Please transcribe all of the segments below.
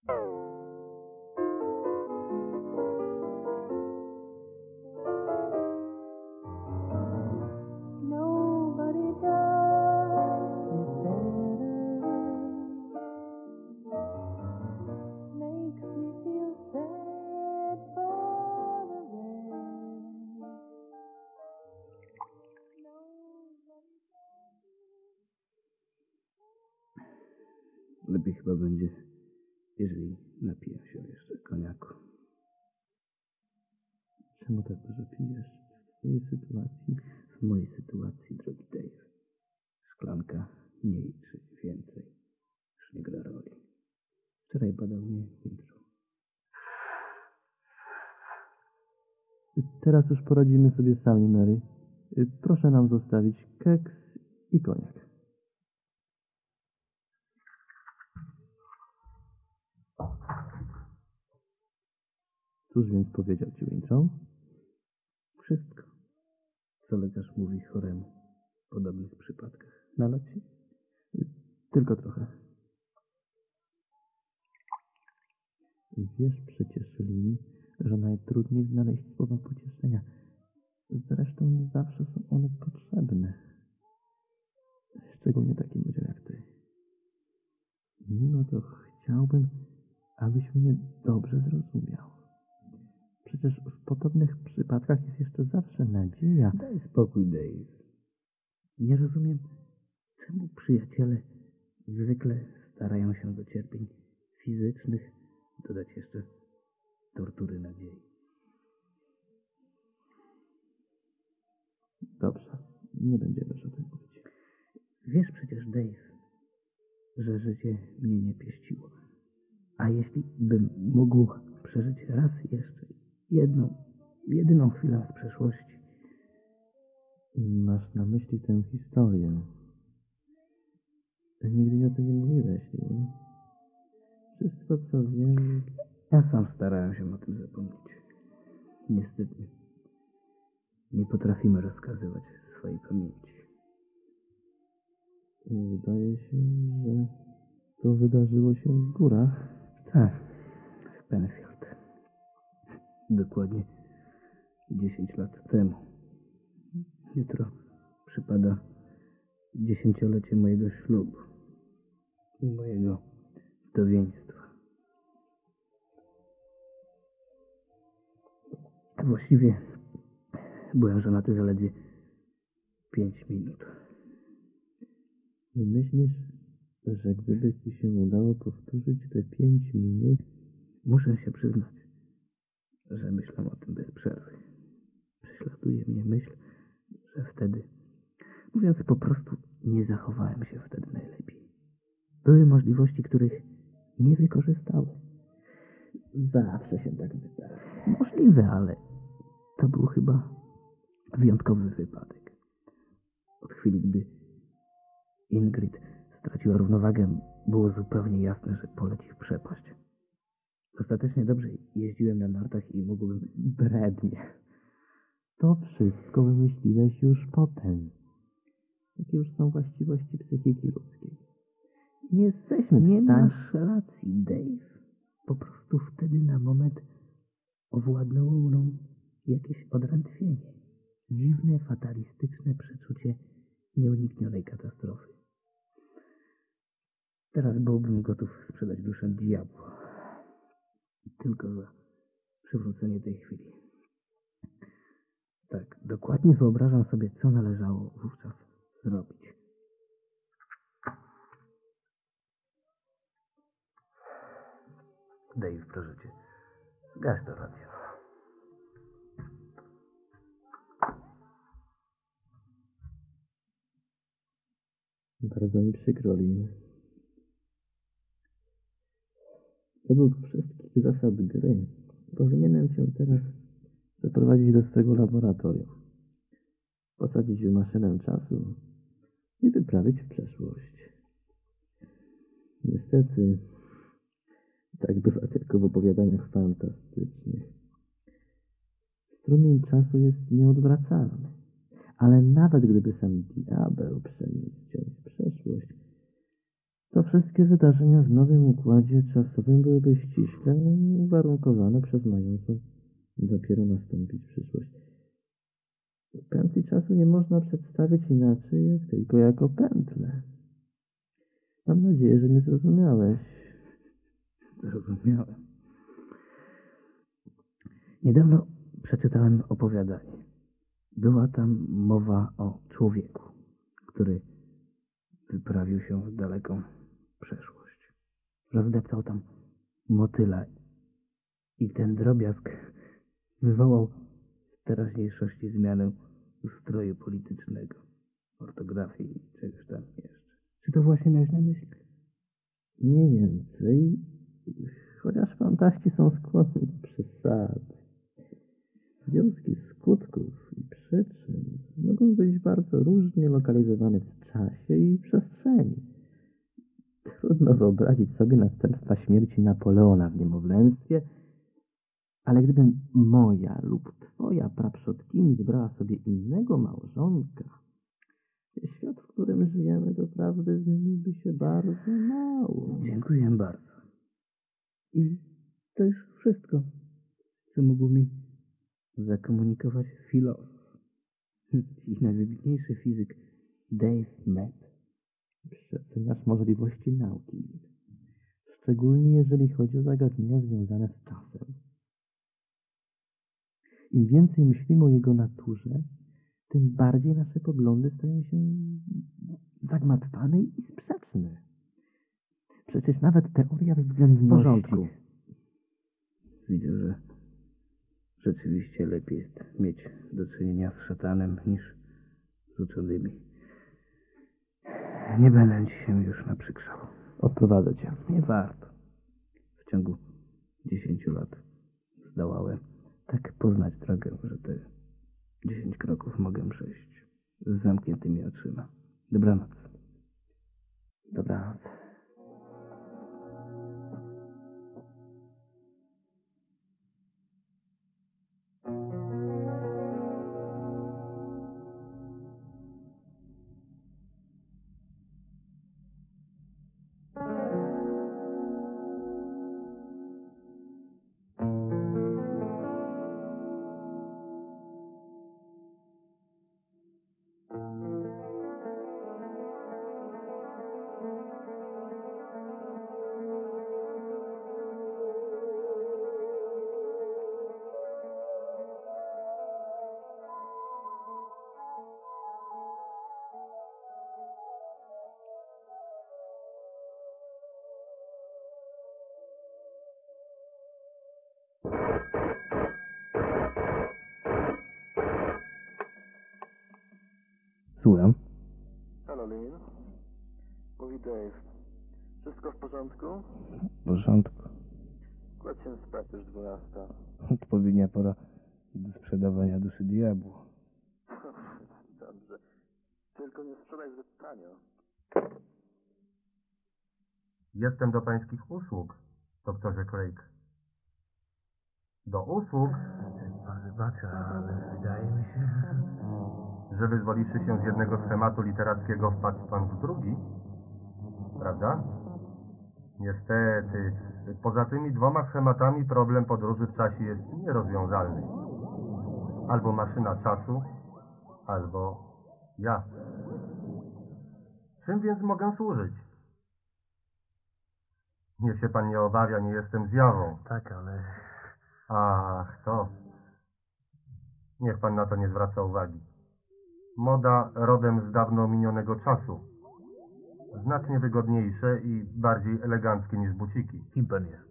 Nobody does it better. Makes me feel sad for the rest. Lepiej chyba będzie, jeżeli napiję się jeszcze koniaku. Czemu tak dużo pijesz? W twojej sytuacji? W mojej sytuacji, drogi Dave, szklanka mniej czy więcej już nie gra roli. Wczoraj badał mnie jutro. Teraz już poradzimy sobie sami, Mary. Proszę nam zostawić keks i koniak. Cóż więc powiedział ci Weintraub? Wszystko, co lekarz mówi choremu w podobnych przypadkach. Nalać ci? Tylko trochę. Wiesz przecież, Lee, że najtrudniej znaleźć słowa pocieszenia. Zresztą nie zawsze są one potrzebne. Szczególnie takim ludziom jak ty. Mimo to chciałbym, abyś mnie dobrze zrozumiał. Przecież w podobnych przypadkach jest jeszcze zawsze nadzieja. Daj spokój, Dave. Nie rozumiem, czemu przyjaciele zwykle starają się do cierpień fizycznych dodać jeszcze tortury nadziei. Dobrze, nie będziemy już o tym mówić. Wiesz przecież, Dave, że życie mnie nie pieściło. A jeśli bym mógł przeżyć raz jeszcze jedyną chwilę z przeszłości. Masz na myśli tę historię. Nigdy mi o tym nie mówiłeś. Wszystko, co wiem... Ja sam starałem się o tym zapomnieć. Niestety, nie potrafimy rozkazywać swojej pamięci. Wydaje się, że to wydarzyło się w górach. Tak, w Penfield. Dokładnie 10 lat temu. Jutro przypada 10-lecie mojego ślubu i mojego wdowieństwa. Właściwie byłem żonaty zaledwie 5 minut. I myślisz, że gdyby ci się udało powtórzyć te 5 minut... Muszę się przyznać, że myślę o tym bez przerwy. Prześladuje mnie myśl, że wtedy, mówiąc po prostu, nie zachowałem się wtedy najlepiej. Były możliwości, których nie wykorzystałem. Zawsze się tak wydaje. Możliwe, ale to był chyba wyjątkowy wypadek. Od chwili, gdy Ingrid straciła równowagę, było zupełnie jasne, że poleci w przepaść. Ostatecznie dobrze jeździłem na nartach i mógłbym... Brednie. To wszystko wymyśliłeś już potem. Takie już są właściwości psychiki ludzkiej. Nie jesteśmy w Nie stanie... masz racji, Dave. Po prostu wtedy na moment owładnęło mną jakieś odrętwienie. Dziwne, fatalistyczne przeczucie nieuniknionej katastrofy. Teraz byłbym gotów sprzedać duszę diabłu. Tylko za przywrócenie tej chwili. Tak, dokładnie wyobrażam sobie, co należało wówczas zrobić. Dave, proszę cię, zgaś to radio. Bardzo mi przykro, Lin. Według wszystkich zasad gry powinienem cię teraz zaprowadzić do swego laboratorium, posadzić w maszynę czasu i wyprawić w przeszłość. Niestety, tak bywa tylko w opowiadaniach fantastycznych. Strumień czasu jest nieodwracalny, ale nawet gdyby sam diabeł przeniósł cię w przeszłość, to wszystkie wydarzenia w nowym układzie czasowym byłyby ściśle uwarunkowane przez mającą dopiero nastąpić przyszłość. Pętli czasu nie można przedstawić inaczej, jak tylko jako pętlę. Mam nadzieję, że mnie zrozumiałeś. Zrozumiałem. Niedawno przeczytałem opowiadanie. Była tam mowa o człowieku, który wyprawił się w daleką przeszłość. Rozdeptał tam motyla i ten drobiazg wywołał w teraźniejszości zmianę ustroju politycznego, ortografii i czegoś tam jeszcze. Czy to właśnie miałeś na myśli? Mniej więcej, chociaż fantaści są skłonni do przesady. Związki skutków i przyczyn mogą być bardzo różnie lokalizowane w czasie i przestrzeni. Trudno wyobrazić sobie następstwa śmierci Napoleona w niemowlęctwie, ale gdybym moja lub twoja praprzodkini wybrała sobie innego małżonka, świat, w którym żyjemy, doprawdy zmieniłby się bardzo mało. Dziękuję bardzo. I to już wszystko, co mógł mi zakomunikować filozof i najwybitniejszy fizyk Dave Mett. Przeceniasz możliwości nauki, szczególnie jeżeli chodzi o zagadnienia związane z czasem. Im więcej myślimy o jego naturze, tym bardziej nasze poglądy stają się zagmatwane i sprzeczne. Przecież nawet teoria W względności... porządku. Widzę, że rzeczywiście lepiej jest mieć do czynienia z szatanem niż z uczonymi. Nie będę ci się już naprzykrzał. Odprowadzę cię. Nie warto. W ciągu 10 lat zdołałem tak poznać drogę, że te 10 kroków mogę przejść z zamkniętymi oczyma. Dobranoc. Dobranoc. Słucham. Halo, Lin. Mówi Dave. Wszystko w porządku? W porządku. Kładź się spać, już 12. Odpowiednia pora do sprzedawania duszy diabłu. Dobrze. Tylko nie sprzedaj zbyt tanio. Jestem do pańskich usług, doktorze Craig. Do usług, Pan wybacza, ale wydaje mi się... że wyzwoliwszy się z jednego schematu literackiego wpadł pan w drugi? Prawda? Niestety, poza tymi 2 schematami problem podróży w czasie jest nierozwiązalny. Albo maszyna czasu, albo ja. Czym więc mogę służyć? Niech się pan nie obawia, nie jestem zjawą. Tak, ale... Ach, to. Niech pan na to nie zwraca uwagi. Moda rodem z dawno minionego czasu. Znacznie wygodniejsze i bardziej eleganckie niż buciki. Kim pan jest?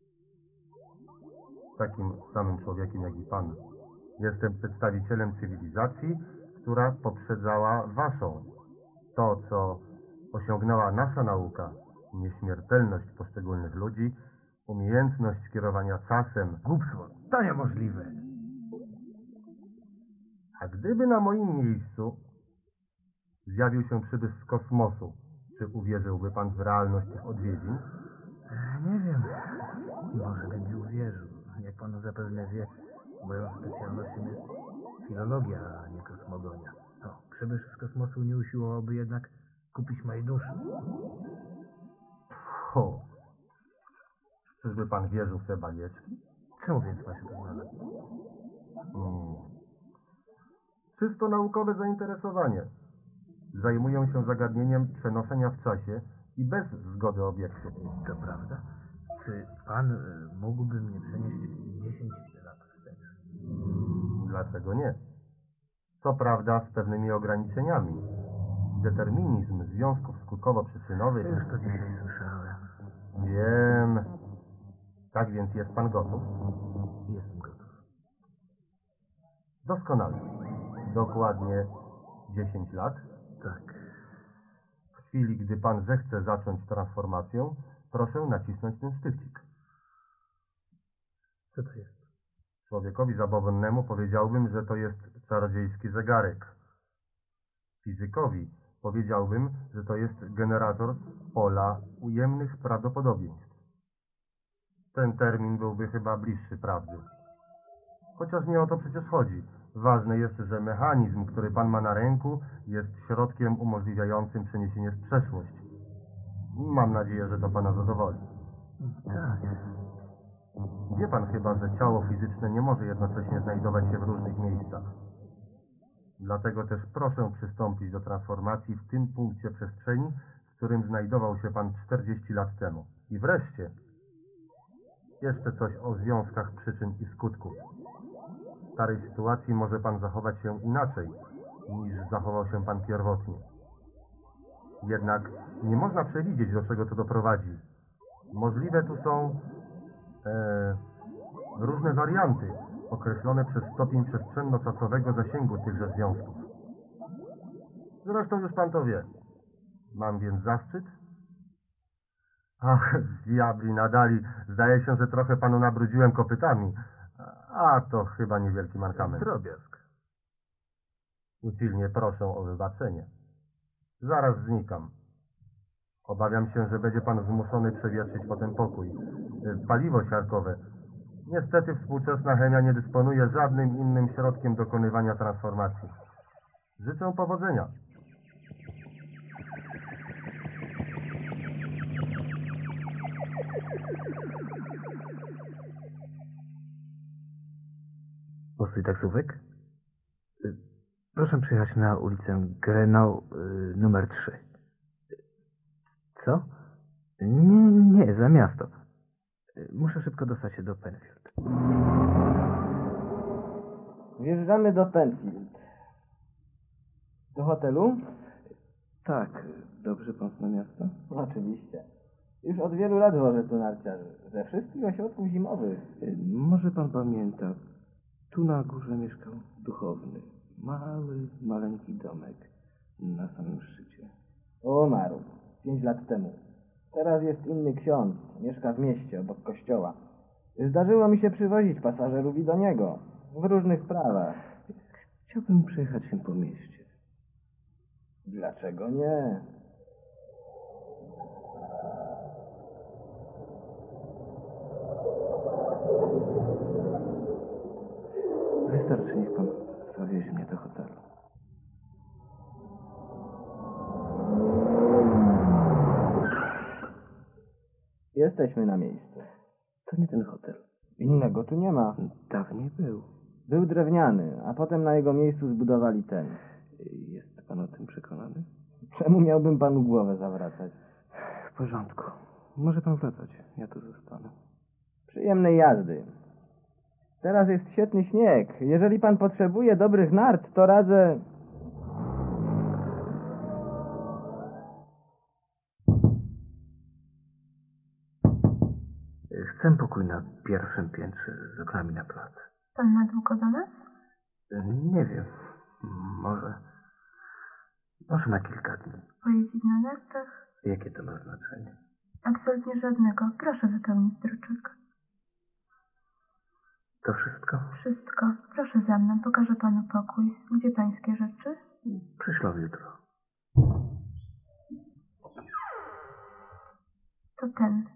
Takim samym człowiekiem jak i pan. Jestem przedstawicielem cywilizacji, która poprzedzała waszą. To, co osiągnęła nasza nauka, nieśmiertelność poszczególnych ludzi, umiejętność kierowania czasem. Głupstwo, to niemożliwe. A gdyby na moim miejscu zjawił się przybysz z kosmosu, czy uwierzyłby pan w realność tych odwiedzin? Nie wiem. Może bym mi uwierzył. Jak pan zapewne wie, moją specjalnością jest filologia, a nie kosmogonia. No, przybysz z kosmosu nie usiłowałby jednak kupić mojej duszy. Ho! Czyżby pan wierzył w te bajeczki? Czemu więc ma się to znaleźć? Czysto naukowe zainteresowanie. Zajmują się zagadnieniem przenoszenia w czasie i bez zgody obiektu. To prawda? Czy pan mógłby mnie przenieść 10 lat wstecz? Dlaczego nie? Co prawda z pewnymi ograniczeniami. Determinizm związków skutkowo-przyczynowych... Już to dzisiaj słyszałem. Wiem. Tak więc jest pan gotów? Jestem gotów. Doskonale. Dokładnie 10 lat. Tak. W chwili, gdy pan zechce zacząć transformację, proszę nacisnąć ten sztyfcik. Co to jest? Człowiekowi zabobonnemu powiedziałbym, że to jest czarodziejski zegarek. Fizykowi powiedziałbym, że to jest generator pola ujemnych prawdopodobieństw. Ten termin byłby chyba bliższy prawdy. Chociaż nie o to przecież chodzi. Ważne jest, że mechanizm, który pan ma na ręku, jest środkiem umożliwiającym przeniesienie w przeszłość. Mam nadzieję, że to pana zadowoli. Tak. Wie pan chyba, że ciało fizyczne nie może jednocześnie znajdować się w różnych miejscach. Dlatego też proszę przystąpić do transformacji w tym punkcie przestrzeni, w którym znajdował się pan 40 lat temu. I wreszcie, jeszcze coś o związkach przyczyn i skutków. W starej sytuacji może pan zachować się inaczej, niż zachował się pan pierwotnie. Jednak nie można przewidzieć, do czego to doprowadzi. Możliwe tu są różne warianty, określone przez stopień przestrzenno-czasowego zasięgu tychże związków. Zresztą już pan to wie. Mam więc zaszczyt? Ach, diabli nadali. Zdaje się, że trochę panu nabrudziłem kopytami. A to chyba niewielki mankament. Drobiazg. Usilnie proszę o wybaczenie. Zaraz znikam. Obawiam się, że będzie pan zmuszony przewietrzyć potem pokój. Paliwo siarkowe. Niestety współczesna chemia nie dysponuje żadnym innym środkiem dokonywania transformacji. Życzę powodzenia. Postój taksówek? Proszę przyjechać na ulicę Grenau, numer 3. Co? Nie, za miasto. Muszę szybko dostać się do Penfield. Wjeżdżamy do Penfield. Do hotelu? Tak, dobrze pan zna miasto? Oczywiście. Już od wielu lat wożę tu narciarzy. Ze wszystkich ośrodków zimowych. Może pan pamięta, tu na górze mieszkał duchowny. Mały, maleńki domek na samym szczycie. Umarł 5 lat temu. Teraz jest inny ksiądz. Mieszka w mieście, obok kościoła. Zdarzyło mi się przywozić pasażerów i do niego. W różnych sprawach. Chciałbym przejechać się po mieście. Dlaczego nie? Wystarczy, niech pan zawiezie mnie do hotelu. Jesteśmy na miejscu. To nie ten hotel. Innego tu nie ma. Dawniej był. Był drewniany, a potem na jego miejscu zbudowali ten. Jest pan o tym przekonany? Czemu miałbym panu głowę zawracać? W porządku. Może pan wracać. Ja tu zostanę. Przyjemnej jazdy. Teraz jest świetny śnieg. Jeżeli pan potrzebuje dobrych nart, to radzę... Chcę pokój na pierwszym piętrze z oknami na plac. Pan na długo do nas? Nie wiem. Może na kilka dni. Pojeździć na nartach? Jakie to ma znaczenie? Absolutnie żadnego. Proszę wypełnić druczek. To wszystko? Wszystko. Proszę za mną. Pokażę panu pokój. Gdzie pańskie rzeczy? Przyszłam jutro. To ten.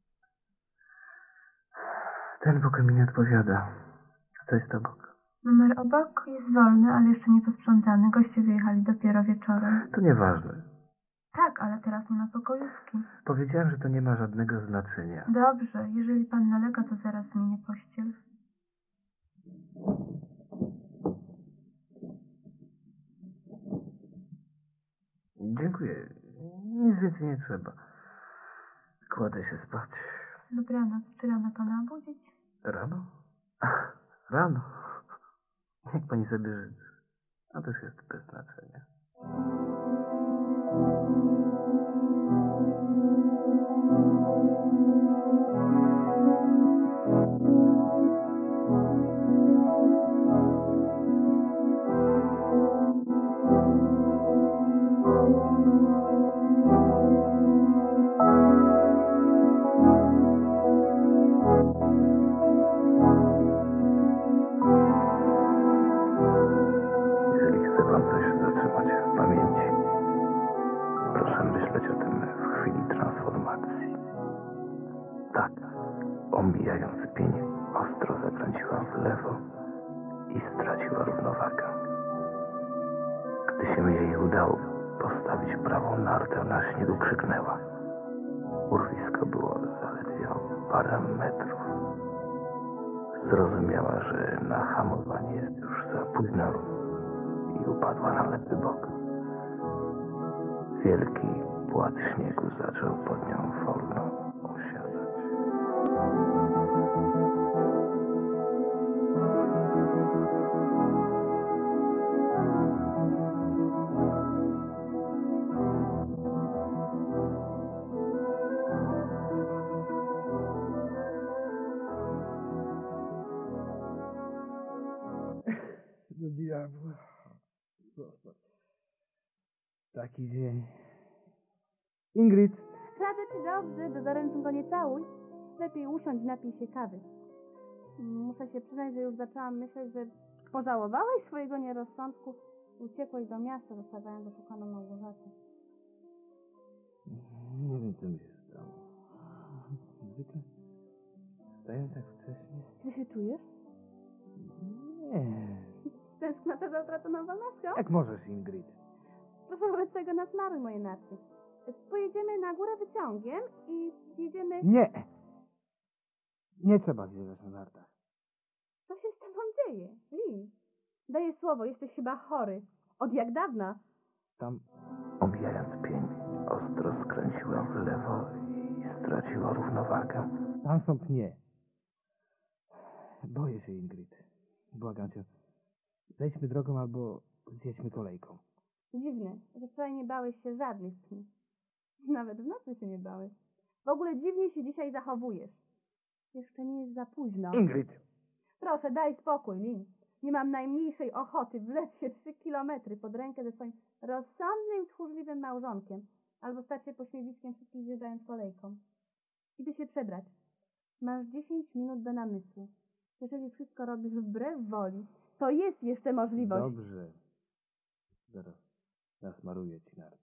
Ten pokój mi nie odpowiada. Co jest obok? Numer obok jest wolny, ale jeszcze nie posprzątany. Goście wyjechali dopiero wieczorem. To nieważne. Tak, ale teraz nie ma pokojówki. Powiedziałem, że to nie ma żadnego znaczenia. Dobrze, jeżeli pan nalega, to zaraz zmienię pościel. Dziękuję. Nic więcej nie trzeba. Kładę się spać. Dobranoc. Czy rano pana obudzić? Rano? Ach, rano. Jak pani sobie życzy. A też jest bez znaczenia. Jeżeli chce pan coś zatrzymać w pamięci, proszę myśleć o tym w chwili transformacji. Tak, omijając pień, ostro zakręciła w lewo i straciła równowagę. Gdy się jej udało postawić prawą nartę na śniegu, krzyknęła. Urwisko było zaledwie o parę metrów. Zrozumiała, że na hamowanie jest już za późno i upadła na lewy bok. Wielki płat śniegu zaczął pod nią wolno osiadać. Do diabła. Taki dzień. Ingrid! Radzę ci dobrze, do zaręczyn go nie całuj. Lepiej usiądź, napij się kawy. Muszę się przyznać, że już zaczęłam myśleć, że pożałowałeś swojego nierozsądku. Uciekłeś do miasta, zostawiając oszukaną Małgorzatę. Nie wiem, co mi się stało. Zwykle wstaję tak wcześnie. Źle się czujesz? Nie. Tęsknota za utraconą wolnością? Jak możesz, Ingrid? Proszę wobec tego nasmaruj moje narty. Pojedziemy na górę wyciągiem i jedziemy... Nie! Nie trzeba zjeżdżać na nartach. Co się z tobą dzieje? Lin, daję słowo, jesteś chyba chory. Od jak dawna? Tam Omijając pień, ostro skręciła w lewo i straciła równowagę. są pnie. Boję się, Ingrid. Błagam cię. Zejdźmy drogą albo zjedźmy kolejką. Dziwne, że wczoraj nie bałeś się żadnych pni. Nawet w nocy się nie bałeś. W ogóle dziwnie się dzisiaj zachowujesz. Jeszcze nie jest za późno. Ingrid! Proszę, daj spokój, Lin. Nie mam najmniejszej ochoty wlec się 3 kilometry pod rękę ze swoim rozsądnym, tchórzliwym małżonkiem. Albo stać się pośmiewiskiem wszystkich zjeżdżając kolejką. Idę się przebrać. Masz 10 minut do namysłu. Jeżeli wszystko robisz wbrew woli, to jest jeszcze możliwość. Dobrze. Zaraz nasmaruję ci narty.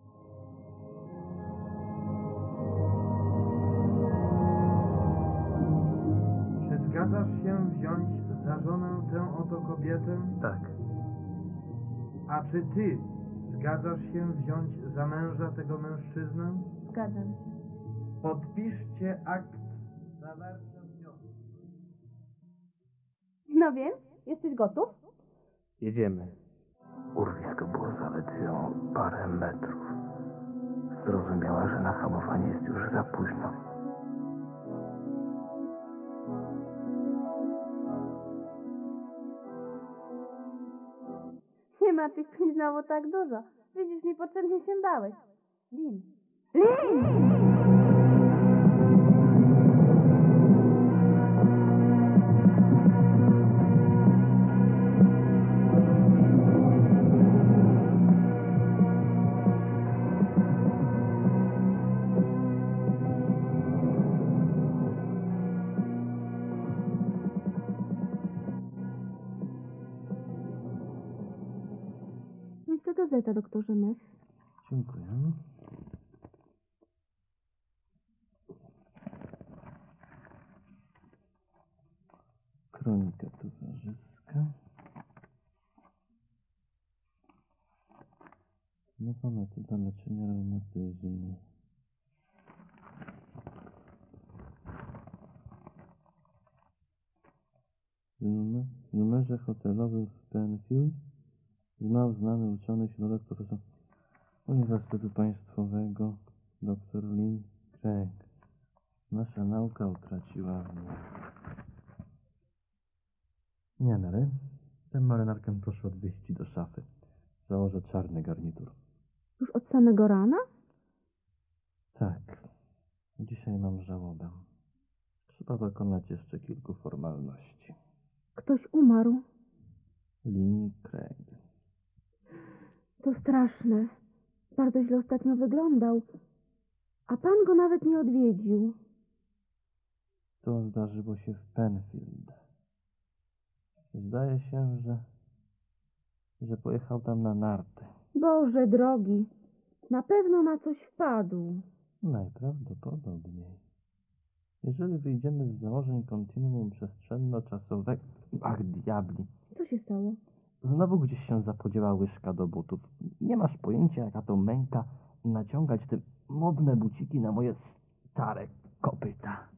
Czy zgadzasz się wziąć za żonę tę oto kobietę? Tak, A czy ty zgadzasz się wziąć za męża tego mężczyznę? Zgadzam się. Podpiszcie akt zawarcia związku. No więc, jesteś gotów? Jedziemy. urwisko było zaledwie o parę metrów. Zrozumiała, że na hamowanie jest już za późno. Nie ma tych pni znowu tak dużo. Widzisz, niepotrzebnie się bałeś. Lin. Lin! Jest to gazeta, doktorze Mess. Dziękuję. Kronika towarzyska. Nowa metoda leczenia reumatyzmu. W numerze hotelowym w Penfield znał znany uczony środek profesor Uniwersytetu Państwowego dr Lynn Craig. Nasza nauka utraciła mnie. Nie, Mary. Tę marynarkę proszę odwieźć do szafy. Założę czarny garnitur. Już od samego rana? Tak. Dzisiaj mam żałobę. Trzeba dokonać jeszcze kilku formalności. Ktoś umarł. Lynn Craig. To straszne. Bardzo źle ostatnio wyglądał. A pan go nawet nie odwiedził. To zdarzyło się w Penfield. Zdaje się, że pojechał tam na narty. Boże drogi, na pewno na coś wpadł. Najprawdopodobniej. Jeżeli wyjdziemy z założeń kontinuum przestrzenno-czasowego... Ach, diabli. Co się stało? Znowu gdzieś się zapodziała łyżka do butów. Nie masz pojęcia, jaka to męka naciągać te modne buciki na moje stare kopyta.